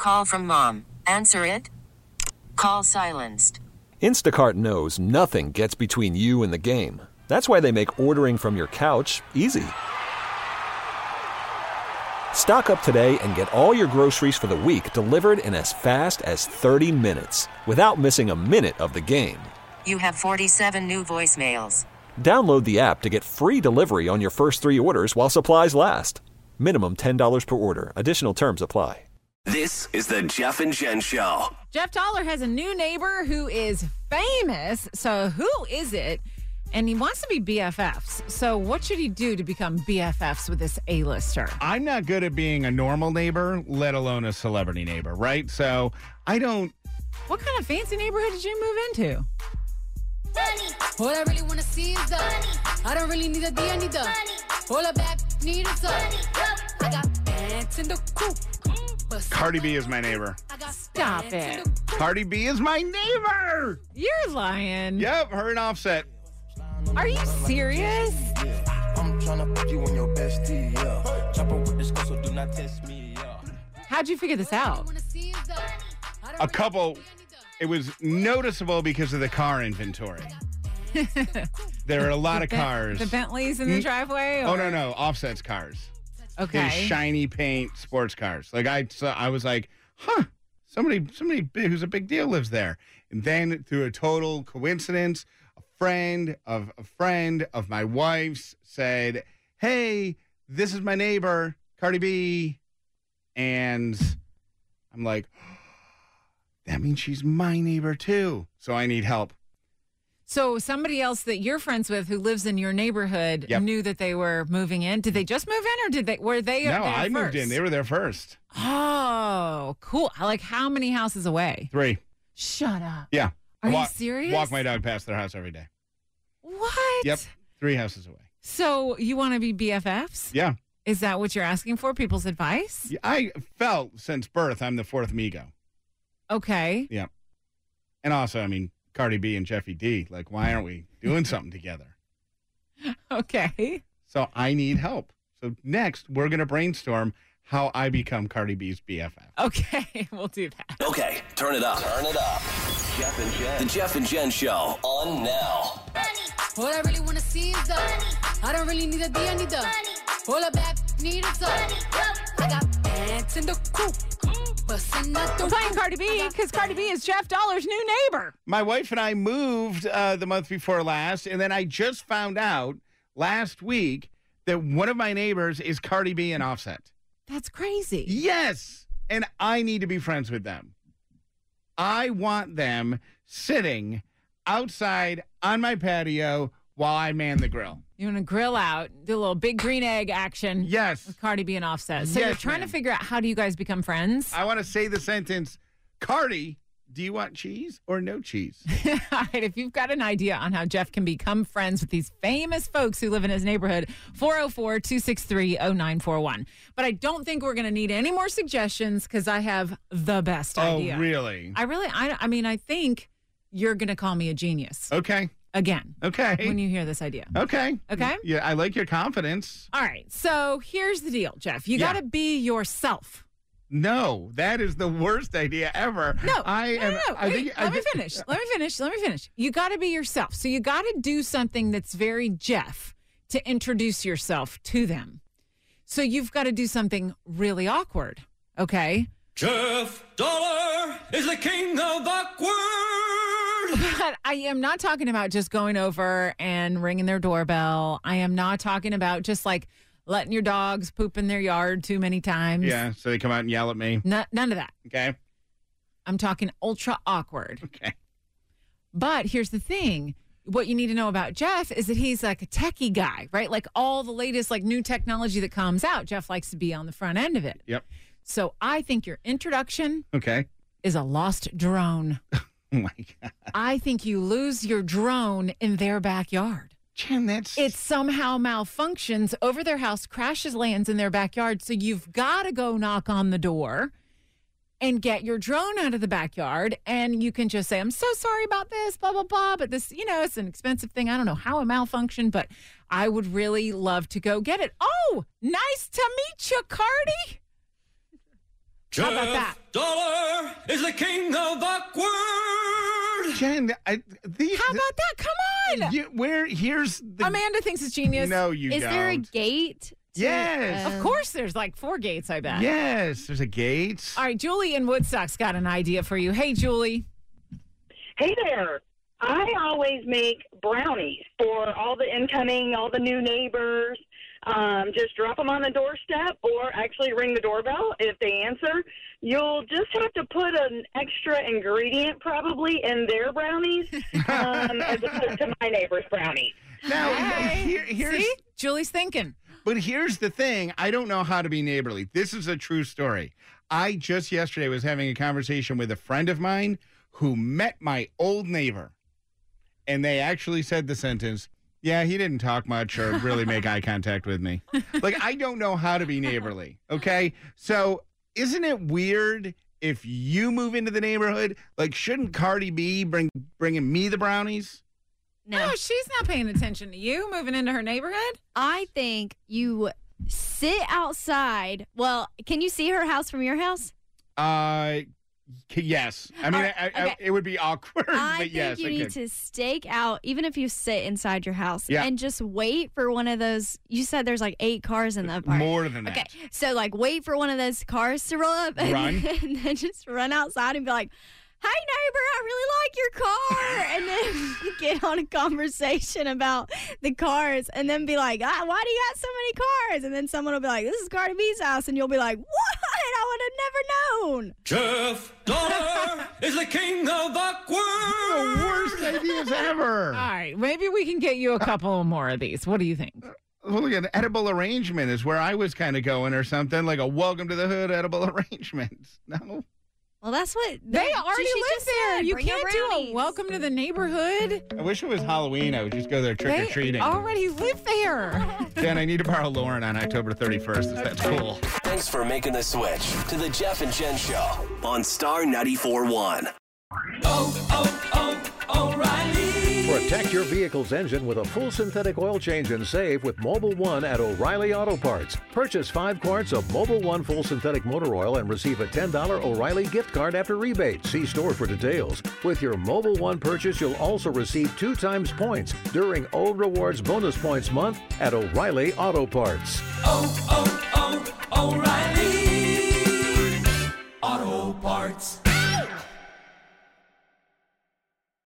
call from mom. Answer it. Call silenced. Instacart knows nothing gets between you and the game. That's why they make ordering from your couch easy. Stock up today and get all your groceries for the week delivered in as fast as 30 minutes without missing a minute of the game. You have 47 new voicemails. Download the app to get free delivery on your first 3 orders while supplies last. Minimum $10 per order. Additional terms apply. This is the Jeff and Jen Show. Jeff Dollar has a new neighbor who is famous. So who is it? And he wants to be BFFs. So what should he do to become BFFs with this A-lister? I'm not good at being a normal neighbor, let alone a celebrity neighbor, right? So I don't... What kind of fancy neighborhood did you move into? All I really want to see is the I don't really need a D, I need the all I back need is I got pants in the coop. Cardi B is my neighbor. Stop it. Cardi B is my neighbor! You're lying. Yep, her and Offset. Are you serious? I'm trying to put you on your bestie, yeah. Chopper with this girl, so do not test me, yeah. How'd you figure this out? A couple... It was noticeable because of the car inventory. There are a lot of cars. The Bentleys in the driveway? Or? Oh, no. Offset's cars. Okay. His shiny paint sports cars. Like I was like, somebody big, who's a big deal lives there. And then through a total coincidence, a friend of my wife's said, hey, this is my neighbor, Cardi B. And I'm like, that means she's my neighbor too. So I need help. So somebody else that you're friends with who lives in your neighborhood knew that they were moving in. Did they just move in or were they No, I first? moved in. They were there first. Oh, cool. Like how many houses away? 3. Shut up. Yeah. Are you serious? Walk my dog past their house every day. What? Yep. 3 houses away. So you want to be BFFs? Yeah. Is that what you're asking for? People's advice? Yeah, I felt since birth I'm the 4th Migo. Okay. Yeah. And also, I mean, Cardi B and Jeffy D, like, why aren't we doing something together? Okay. So I need help. So next, we're going to brainstorm how I become Cardi B's BFF. Okay, we'll do that. Okay, turn it up. Turn it up. Jeff and Jen. The Jeff and Jen Show on now. All I really want to see is the I don't really need a D, I need the all I back need is I got pants in the coop. We're playing Cardi B because Cardi B is Jeff Dollar's new neighbor. My wife and I moved the month before last, and then I just found out last week that one of my neighbors is Cardi B and Offset. That's crazy. Yes, and I need to be friends with them. I want them sitting outside on my patio while I man the grill. You want to grill out, do a little big green egg action. Yes. With Cardi B and Offset. So Yes, you're trying to figure out how do you guys become friends? I want to say the sentence, Cardi, do you want cheese or no cheese? All right, if you've got an idea on how Jeff can become friends with these famous folks who live in his neighborhood, 404-263-0941. But I don't think we're going to need any more suggestions because I have the best idea. Oh, really? I mean, I think you're going to call me a genius. Okay. Again. Okay. When you hear this idea. Okay. Okay? Yeah, I like your confidence. All right. So here's the deal, Jeff. You got to be yourself. No, that is the worst idea ever. No. Wait, let me finish. You got to be yourself. So you got to do something that's very Jeff to introduce yourself to them. So you've got to do something really awkward. Okay? Jeff Dollar is the king of awkward. But I am not talking about just going over and ringing their doorbell. I am not talking about just like letting your dogs poop in their yard too many times. Yeah, so they come out and yell at me. None of that. Okay. I'm talking ultra awkward. Okay. But here's the thing. What you need to know about Jeff is that he's like a techie guy, right? Like all the latest like new technology that comes out, Jeff likes to be on the front end of it. Yep. So I think your introduction is a lost drone. Oh, my God. I think you lose your drone in their backyard. Jen, It somehow malfunctions over their house, lands in their backyard. So you've got to go knock on the door and get your drone out of the backyard. And you can just say, I'm so sorry about this, blah, blah, blah. But this, it's an expensive thing. I don't know how it malfunctioned, but I would really love to go get it. Oh, nice to meet you, Cardi. How about that? Dollar is the king of awkward. Jen, How about that? Come on. Here's the... Amanda thinks it's genius. No, you don't. Is there a gate? Yes. Of course, there's like 4 gates, I bet. Yes, there's a gate. All right, Julie in Woodstock's got an idea for you. Hey, Julie. Hey there. I always make brownies for all the new neighbors. Just drop them on the doorstep or actually ring the doorbell if they answer. You'll just have to put an extra ingredient probably in their brownies as opposed to my neighbor's brownies. Now, here's... See? Julie's thinking. But here's the thing. I don't know how to be neighborly. This is a true story. I just yesterday was having a conversation with a friend of mine who met my old neighbor. And they actually said the sentence, yeah, he didn't talk much or really make eye contact with me. Like, I don't know how to be neighborly, okay? So isn't it weird if you move into the neighborhood? Like, shouldn't Cardi B bringing me the brownies? No, she's not paying attention to you moving into her neighborhood. I think you sit outside. Well, can you see her house from your house? Yes. I mean, okay. It would be awkward, but yes. I think you need to stake out, even if you sit inside your house, and just wait for one of those. You said there's like 8 cars in the apartment. More than that. Okay, so like wait for one of those cars to roll up and then just run outside and be like, hey, neighbor, I really like your car. And then get on a conversation about the cars and then be like, why do you got so many cars? And then someone will be like, this is Cardi B's house. And you'll be like, what? I would have never known. Jeff Dollar is the king of awkward. The worst ideas ever. All right, maybe we can get you a couple more of these. What do you think? Well, look, an edible arrangement is where I was kind of going or something, like a welcome to the hood edible arrangement. No? Well, that's what they already live there. You can't do a welcome to the neighborhood. I wish it was Halloween. I would just go there trick-or-treating. They already live there. Jen, I need to borrow Lauren on October 31st. Is that cool? Thanks for making the switch to the Jeff and Jen Show on Star 94.1. O'Reilly. Protect your vehicle's engine with a full synthetic oil change and save with Mobil 1 at O'Reilly Auto Parts. Purchase 5 quarts of Mobil 1 full synthetic motor oil and receive a $10 O'Reilly gift card after rebate. See store for details. With your Mobil 1 purchase, you'll also receive 2 times points during O Rewards Bonus Points Month at O'Reilly Auto Parts. O'Reilly Auto Parts.